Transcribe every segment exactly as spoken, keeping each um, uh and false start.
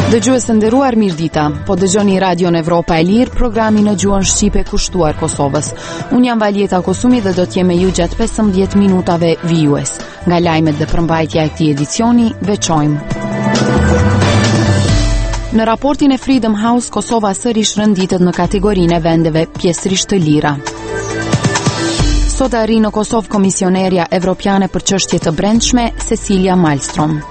Dëgjues të nderuar, mirëdita. Po dëgjoni Radion Evropa e Lirë, programin në gjuhën shqipe kushtuar Kosovës. Unë jam Valjeta Kosumi dhe do të jem me ju gjatë pesëmbëdhjetë minutave vijues. Nga lajmet dhe përmbajtja e këtij edicioni, veçojmë. Në raportin e Freedom House, Kosova sërish rënditet në kategorinë e vendeve pjesërisht të lira. Sot arri në Kosovë komisionerja evropiane për çështje të brendshme, Cecilia Malmström.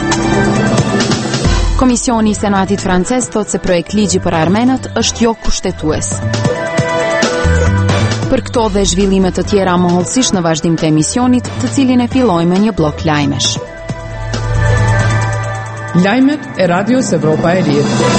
Komisioni i Senatit francez thotë se projekt ligji për armenët është jo kushtetues. Për këto dhe zhvillime të tjera mohollësisht në vazhdim të emisionit, të cilin e fillojmë me një blok lajmesh. Lajmet e Radios Evropa e Lirë.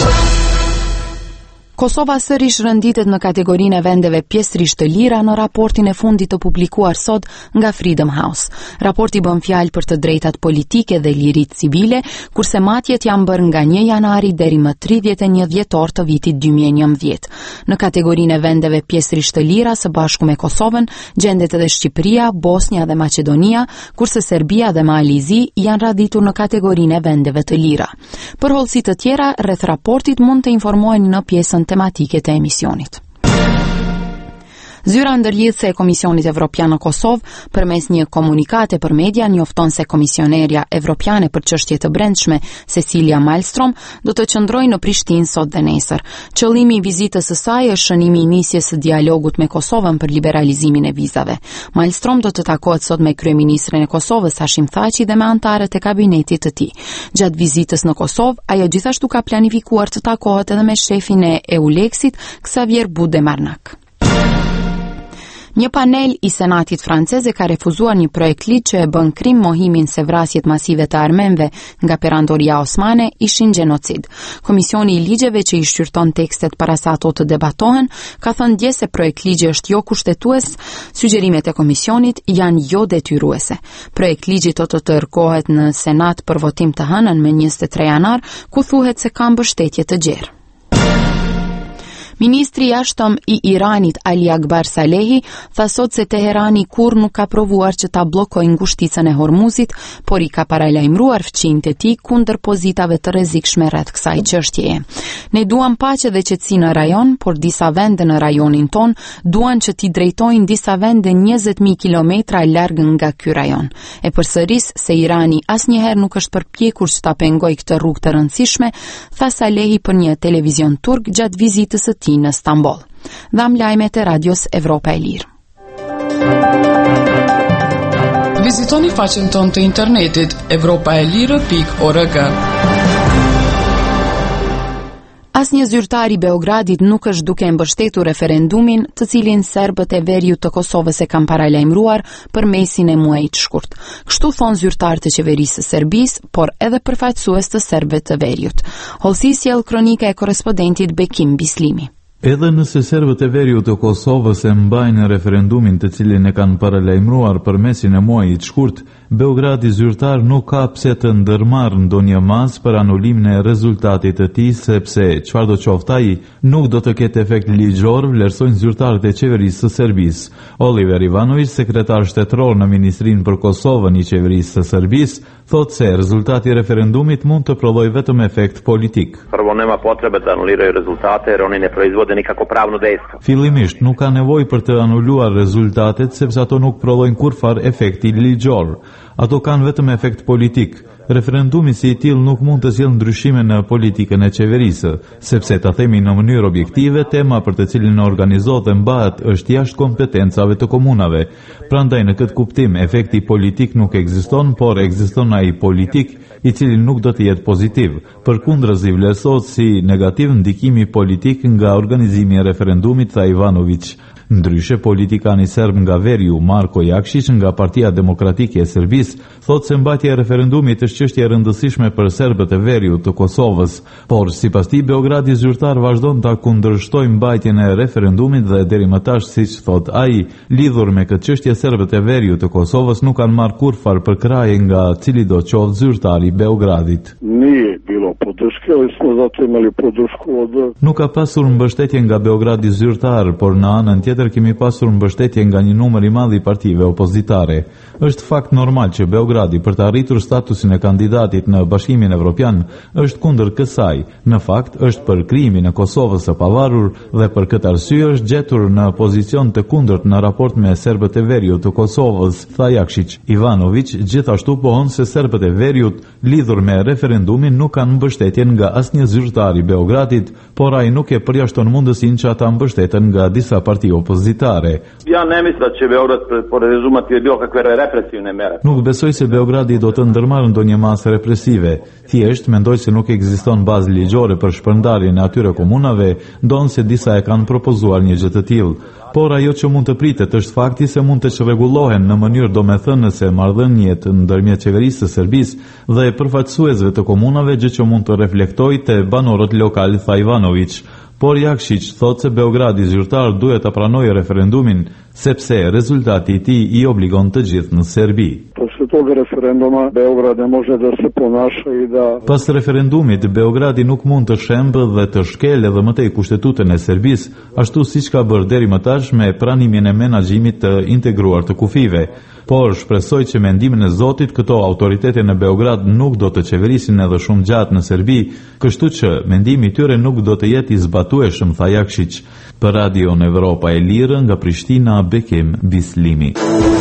Kosova sërish rënditet në kategorinë e vendeve pjesërisht të lira në raportin e fundit të publikuar sot nga Freedom House. Raporti bën fjalë për të drejtat politike dhe liritë civile, kurse matjet janë bërë nga një janari deri më tridhjetë e një dhjetor të vitit dy mijë e njëmbëdhjetë. Në kategorinë e vendeve pjesërisht të lira së bashku me Kosovën, gjendet edhe Shqipëria, Bosnia dhe Maqedonia, kurse Serbia dhe Malizi janë radhitur në kategorinë e vendeve të lira. Për hollësi të tjera rreth raportit mund të informoheni në pjesën tematike të emisionit. Zyra ndërlidhëse e Komisionit Evropian në Kosovë përmes një komunikate për media njofton se komisionerja evropiane për çështje të brendshme Cecilia Malmström do të qëndrojë në Prishtinë sot dhe nesër. Qëllimi i vizitës së saj është shënimi i nisjes së dialogut me Kosovën për liberalizimin e vizave. Malmström do të takohet sot me kryeministrin e Kosovës Hashim Thaçi dhe me anëtarët e kabinetit të tij. Gjatë vizitës në Kosovë, ajo gjithashtu ka planifikuar të takohet edhe me shefin e EULEX-it, Xavier Budemarnak. Një panel i Senatit francez e ka refuzuar një projekt ligj që e bën krim mohimin se vrasjet masive të armenëve nga perandoria osmane ishin gjenocid. Komisioni i ligjeve që i shqyrton tekstet para se ato të debatohen, ka thënë dje se projekt ligji është jo kushtetues, sugjerimet e komisionit janë jo detyruese. Projekt ligji do të dërgohet në Senat për votim të hënën me njëzet e tre janar, ku thuhet se ka mbështetje të gjerë. Ministri i jashtëm i Iranit Ali Akbar Salehi tha sot se Teherani kur nuk ka provuar që ta bllokojë ngushticën e Hormuzit, por i ka paralajmëruar fqinjtë e tij kundër pozitave të rrezikshme rreth kësaj çështjeje. Ne duam paqe dhe qetësi në rajon, por disa vende në rajonin ton duan që t'i drejtojnë disa vende njëzet mijë kilometra larg nga ky rajon. E përsëris se Irani asnjëherë nuk është përpjekur që ta pengojë këtë rrugë të rëndësishme, tha Salehi për një televizion turk gjatë vizitës së tij në Stamboll. Dham lajmet e Radios Evropa e Lirë. Vizitoni faqen tonë të internetit evropaelire pikë org. Asnjë zyrtar i Beogradit nuk është duke mbështetur referendumin, të cilin serbët e veriut të Kosovës e kanë paralajmëruar për mesin e muajit shkurt. Kështu thon zyrtar të qeverisë së Serbisë, por edhe përfaqësues të serbëve të veriut. Hollësi sjell kronika e korrespondentit Bekim Bislimi. Edhe nëse serbët e veriut të Kosovës e mbajnë referendumin të cilin e kanë paralajmëruar për mesin e muajit shkurt, Beogradi zyrtar nuk ka pse të ndërmarrë ndonjë masë për anulimin e rezultatit të tij, sepse çfarë do qoftë ai, nuk do të ketë efekt ligjor, vlerësojnë zyrtarët e qeverisë së Serbisë. Oliver Ivanović, sekretar shtetëror në Ministrinë për Kosovën i qeverisë së Serbisë, thotë se rezultati i referendumit mund të prodhojë vetëm efekt politik. Prvo nema potrebe da anuliraju rezultate jer oni ne proizvode nikako pravno dejstvo. Fillimisht nuk ka nevojë për të anuluar rezultatet sepse ato nuk prodhojnë kurfar efekti ligjor. Ato kanë vetëm efekt politik. Referendumi si i tillë nuk mund të sjellë ndryshime në politikën e qeverisë, sepse ta themi në mënyrë objektive, tema për të cilin organizohet dhe mbahet është jashtë kompetencave të komunave. Prandaj në këtë kuptim efekti politik nuk ekziston, por ekziston ai politik i cili nuk do të jetë pozitiv. Përkundërzi vlerësohet si negativ ndikimi politik nga organizimi i referendumit, tha Ivanović. Ndryshe, politikani serb nga veriu Marko Jakšić nga Partia Demokratike e Serbisë thotë se mbajtja e referendumit është çështje e rëndësishme për serbët e veriut të Kosovës, por sipas tij Beogradi zyrtar vazhdon ta kundërshtojë mbajtjen e referendumit dhe deri më tash, siç thotë ai, lidhur me këtë çështje serbët e veriut të Kosovës nuk kanë marrë kurfar përkraje nga cili do qoftë zyrtari i Beogradit. Nije bilo podrške, ali smo zato imali podršku od... Nuk ka pasur mbështetje nga Beogradi zyrtar, por në anën tjetër tjetër kemi pasur mbështetje nga një numër i madh i partive opozitare. Është fakt normal që Beogradi për të arritur statusin e kandidatit në Bashkimin Evropian është kundër kësaj. Në fakt është për krijimin e Kosovës së pavarur dhe për këtë arsye është gjetur në pozicion të kundërt në raport me serbët e veriut të Kosovës, tha Jakšić. Ivanović gjithashtu pohon se serbët e veriut lidhur me referendumin nuk kanë mbështetjen nga asnjë zyrtar i Beogradit, por ai nuk e përjashton mundësinë që ata mbështeten nga disa parti opozitare. Ja ne mislim da će Beograd podrazumati bilo kakve represivne mere. Nuk besoj se Beogradi do të ndërmarrë ndonjë masë represive. Thjesht mendoj se nuk ekziston bazë ligjore për shpërndarjen e atyre komunave, ndonse disa e kanë propozuar një gjë të tillë. Por ajo që mund të pritet është fakti se mund të çrregullohen në mënyrë domethënëse marrëdhëniet ndërmjet qeverisë së Serbisë dhe përfaqësuesve të komunave, gjë që mund të reflektojë te banorët lokal, tha Ivanović. Por Jakšić thotë se Beogradi zyrtar duhet ta pranojë referendumin, sepse rezultati i tij i obligon të gjithë në Serbi. Posle toga referenduma Beograd ne može da se ponaša i da... Pas referendumit, Beogradi nuk mund të shembë dhe të shkelë edhe më tej kushtetutën e Serbisë, ashtu siç ka bërë deri më tash me pranimin e menaxhimit të integruar të kufive. Por shpresoj që me ndihmën e Zotit këto autoritete në Beograd nuk do të qeverisin edhe shumë gjatë në Serbi, kështu që mendimi i tyre nuk do të jetë i zbatueshëm, tha Jakšić. Për Radio Evropa e Lirë nga Prishtina, Bekim Bislimi.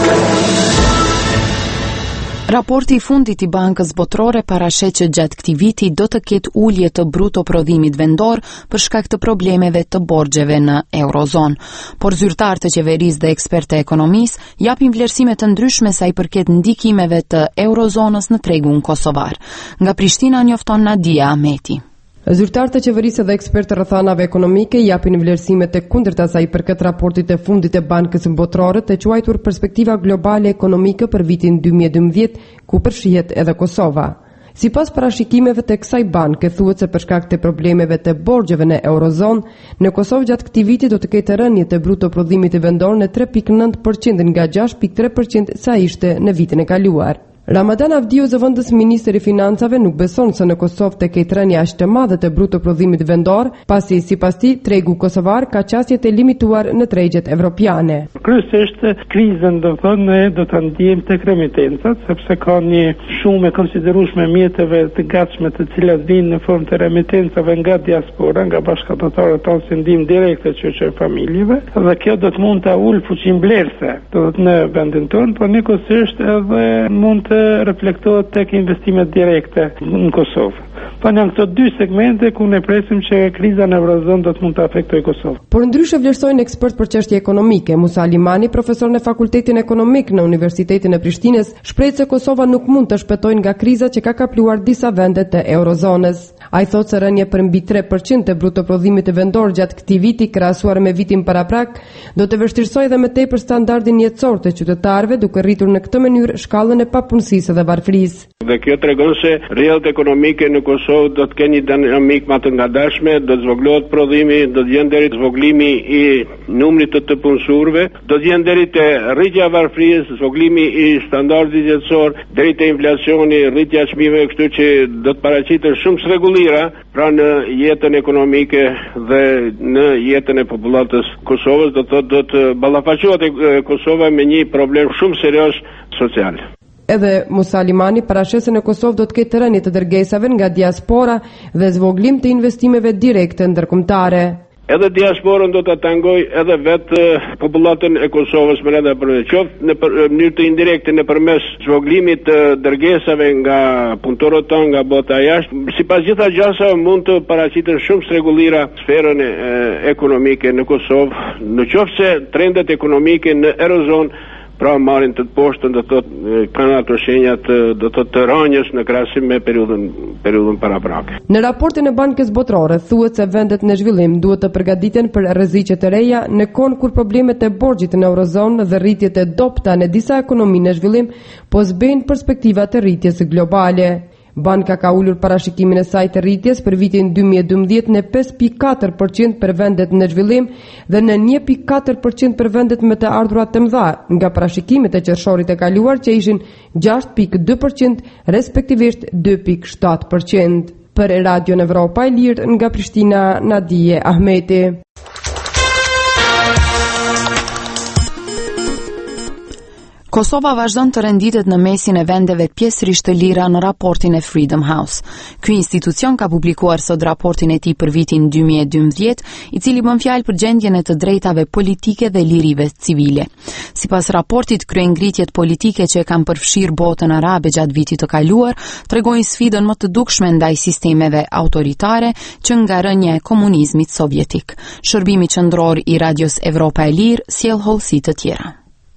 Raporti i fundit i Bankës Botërore parashet që gjatë këtij viti do të ketë ulje të bruto prodhimit vendor për shkak të problemeve të borxheve në Eurozonë. Por zyrtarë të qeverisë dhe ekspertë e ekonomisë japin vlerësime të ndryshme sa i përket ndikimeve të Eurozonës në tregun kosovar. Nga Prishtina njofton Nadia Ahmeti. Zyrtarët e qeverisë dhe ekspertë rrethanave ekonomike japin vlerësime të kundërta sa i përket raportit e fundit të Bankës Botërore të quajtur Perspektiva Globale Ekonomike për vitin dy mijë e dymbëdhjetë, ku përfshihet edhe Kosova. Sipas parashikimeve të kësaj banke, thuhet se për shkak të problemeve të borxheve në Eurozonë, në Kosovë gjatë këtij viti do të ketë rënje të bruto prodhimit vendor në tre pikë nëntë përqind nga gjashtë pikë tre përqind sa ishte në vitin e kaluar. Ramadan Avdiu, zëvendës ministri i financave, nuk beson se në Kosovë të ketë rënje aq të madhe të bruto prodhimit vendor, pasi sipas tij tregu kosovar ka qasje të limituar në tregjet evropiane. Kryesisht krizën do thonë ne do ta ndjejmë tek remitencat, sepse ka një shumë e konsiderueshme mjeteve të gatshme të cilat vijnë në formë të remitencave nga diaspora, nga bashkëpunëtorët tonë si ndihmë direkte që familjeve, dhe kjo do të mund ta ul fuqinë blerëse, do të në vendin tonë, por njëkohësisht edhe mund të reflektohet tek investimet direkte në Kosovë. Po në këto dy segmente ku ne presim që kriza në Eurozonë do të mund të afektojë Kosovën. Por ndryshe vlerësojnë ekspert për çështje ekonomike. Musa Alimani, profesor në Fakultetin Ekonomik në Universitetin e Prishtinës, shpreh se Kosova nuk mund të shpëtojë nga kriza që ka kapluar disa vende të Eurozonës. Ai thotë se rënje për mbi tre përqind të bruto prodhimit vendor gjatë këtij viti krahasuar me vitin paraprak do të vështirësojë edhe më tepër standardin jetësor të qytetarëve, duke rritur në këtë mënyrë shkallën e papunësisë dhe varfërisë. Dhe kjo tregon se rrjedhët ekonomike në Kosovë do të kenë një dinamik më të ngadalshme, do të zvoglohet prodhimi, do të jenë deri zvoglimi i numrit të të punësuarve, do të jenë deri te rritja e varfërisë, zvoglimi i standardit jetësor, deri te inflacioni, rritja e çmimeve, kështu që do të paraqiten shumë sregullira pra në jetën ekonomike dhe në jetën e popullatës Kosovës, do të thotë do të ballafaqohet Kosova me një problem shumë serioz social. Edhe Musa Alimani parashet se në Kosovë do të ketë rënje të dërgesave nga diaspora dhe zvoglim të investimeve direkte ndërkombëtare. Edhe diasporën do të tangoj edhe vetë popullatën e Kosovës më rreth për qoftë në mënyrë të indirekte nëpërmes zvoglimit të dërgesave nga punëtorët tonë nga bota jashtë. Sipas gjitha gjasave mund të paraqiten shumë sregullira sferën e, ekonomike në Kosovë, në qoftë se trendet ekonomike në Eurozonë pra marrin të poshtën, do të thotë kanë ato shenjat do të thotë të rënjes në krahasim me periudhën periudhën paraprake. Në raportin e Bankës Botërore thuhet se vendet në zhvillim duhet të përgatiten për rreziqe të reja në kohë kur problemet e borxhit në Eurozonë dhe rritjet e dobta në disa ekonomi në zhvillim po zbejnë perspektiva të rritjes globale. Banka ka ulur parashikimin e saj të rritjes për vitin dy mijë e dymbëdhjetë në pesë pikë katër përqind për vendet në zhvillim dhe në një pikë katër përqind për vendet me të ardhurat të mëdha, nga parashikimet e qershorit të kaluar që ishin gjashtë pikë dy përqind, respektivisht dy pikë shtatë përqind. Për Radio Evropa e Lirë nga Prishtina, Nadije Ahmeti. Kosova vazhdon të renditet në mesin e vendeve pjesërisht të lira në raportin e Freedom House. Ky institucion ka publikuar sot raportin e tij për vitin dy mijë e dymbëdhjetë, i cili bën fjalë për gjendjen e të drejtave politike dhe lirive civile. Sipas raportit, kryengritjet politike që e kanë përfshirë botën arabe gjatë vitit të kaluar tregojnë sfidën më të dukshme ndaj sistemeve autoritare që nga rënja e komunizmit sovjetik. Shërbimi qendror i Radios Evropa e Lirë sjell hollësi të tjera.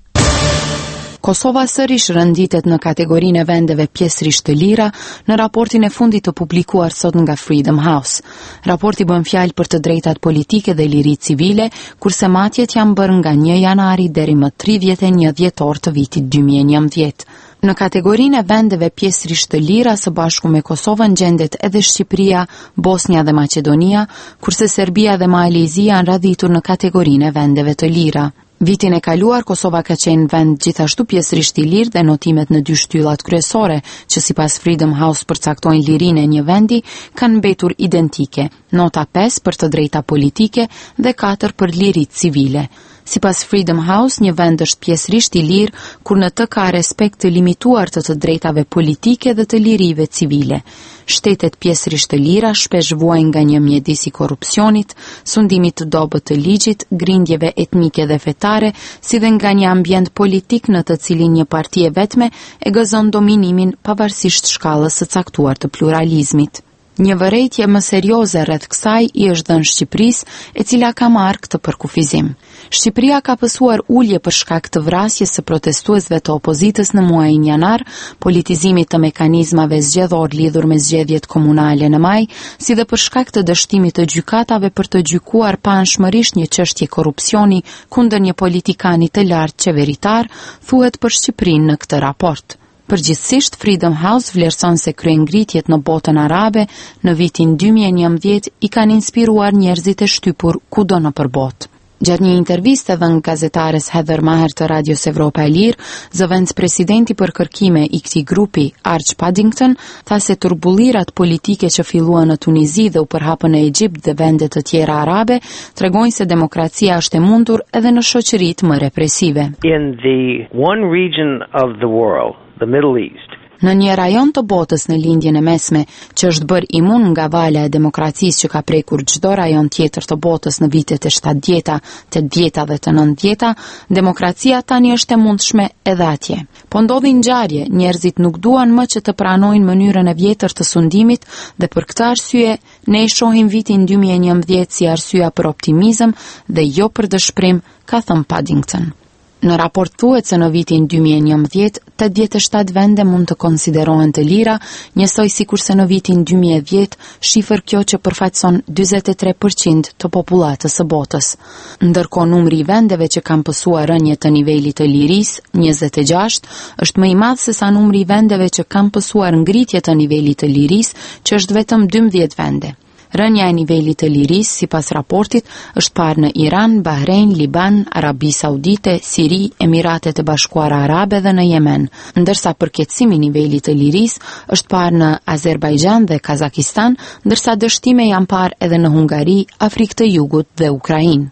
Kosova sërish renditet në kategorinë e vendeve pjesërisht të lira në raportin e fundit të publikuar sot nga Freedom House. Raporti bën fjalë për të drejtat politike dhe liritë civile, kurse matjet janë bërë nga një janari deri më tridhjetë e një dhjetor të vitit dy mijë e njëmbëdhjetë. Në kategorinë e vendeve pjesërisht të lira së bashku me Kosovën gjendet edhe Shqipëria, Bosnia dhe Maqedonia, kurse Serbia dhe Malezia janë radhitur në kategorinë e vendeve të lira. Vitin e kaluar, Kosova ka qenë vend gjithashtu pjesërisht i lirë dhe notimet në dy shtyllat kryesore, që sipas Freedom House përcaktojnë lirinë e një vendi, kanë mbetur identike, nota pesë për të drejta politike dhe katër për liritë civile. Sipas Freedom House, një vend është pjesërisht i lirë kur në të ka respekt të limituar të të drejtave politike dhe të lirive civile. Shtetet pjesërisht të lira shpesh vuajnë nga një mjedis i korrupsionit, sundimit të dobët të ligjit, grindjeve etnike dhe fetare, si dhe nga një ambient politik në të cilin një parti e vetme e gëzon dominimin pavarësisht shkallës së caktuar të pluralizmit. Një vërejtje më serioze rreth kësaj i është dhënë Shqipërisë, e cila ka marrë këtë për kufizim. Shqipëria ka pësuar ulje për shkak të vrasjes së protestuesve të opozitës në muajin janar, politizimit të mekanizmave zgjedhor lidhur me zgjedhjet komunale në maj, si dhe për shkak të dështimit të gjykatave për të gjykuar paanshmërisht një çështje korrupsioni kundër një politikani të lartë qeveritar, thuhet për Shqipërinë në këtë raport. Përgjithsisht, Freedom House vlerëson se kryengritjet në botën arabe në vitin dy mijë e njëmbëdhjetë i kanë inspiruar njerëzit e shtypur kudo nëpër botë. Gjatë një interviste dhënë gazetares Heather Maher të Radios Evropa e Lirë, zëvendës presidenti për kërkime i këtij grupi, Arch Paddington, tha se turbullirat politike që filluan në Tunizi dhe u përhapën në Egjipt dhe vende të tjera arabe, tregojnë se demokracia është e mundur edhe në shoqëritë më represive. In the one region of the world, the Middle East, në një rajon të botës në lindjen e mesme, që është bërë imun nga vala e demokracisë që ka prekur çdo rajon tjetër të botës në vitet e shtatëdhjeta, tetëdhjeta dhe të nëntëdhjeta, demokracia tani është e mundshme edhe atje. Po ndodhin ngjarje, njerëzit nuk duan më që të pranojnë mënyrën e vjetër të sundimit dhe për këtë arsye ne i shohim vitin dy mijë e njëmbëdhjetë si arsyeja për optimizëm dhe jo për dëshpërim, ka thënë Paddington. Në raport thuhet se në vitin dy mijë e njëmbëdhjetë, tetëdhjetë e shtatë vende mund të konsiderohen të lira, njësoj sikurse në vitin dy mijë e dhjetë, shifër kjo që përfaqëson dyzet e tre përqind të popullatës së botës. Ndërkohë numri i vendeve që kanë pësuar rënje të nivelit të lirisë, njëzet e gjashtë, është më i madh se sa numri i vendeve që kanë pësuar ngritje të nivelit të lirisë, që është vetëm dymbëdhjetë vende. Rënja e nivelit të lirisë, sipas raportit, është parë në Iran, Bahrein, Liban, Arabi Saudite, Siri, Emiratet e Bashkuara Arabe dhe në Yemen, ndërsa përkeqësimi i nivelit të lirisë është parë në Azerbajxhan dhe Kazakistan, ndërsa dështime janë parë edhe në Hungari, Afrikë të Jugut dhe Ukrainë.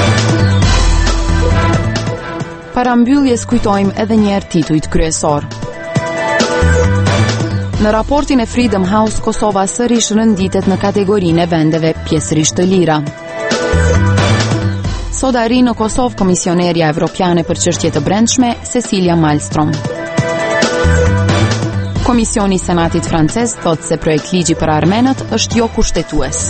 Para mbylljes kujtojmë edhe një herë titujt kryesor. Në raportin e Freedom House, Kosova sërish renditet në kategorinë e vendeve pjesërisht të lira. Sot arri në Kosovë Komisionerja Evropiane për çështje të brendshme, Cecilia Malmström. Komisioni i Senatit francez thotë se projekt ligji për armenët është jo kushtetues.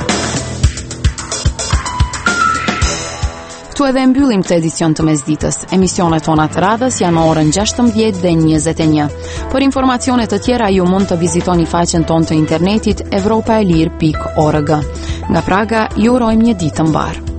Këtu edhe mbyllim këtë edicion të mesditës. Emisionet tona të radhës janë në orën gjashtëmbëdhjetë dhe njëzet e një. Për informacione të tjera ju mund të vizitoni faqen tonë të internetit evropaelir pikë org. Nga Praga ju urojmë një ditë të mbarë.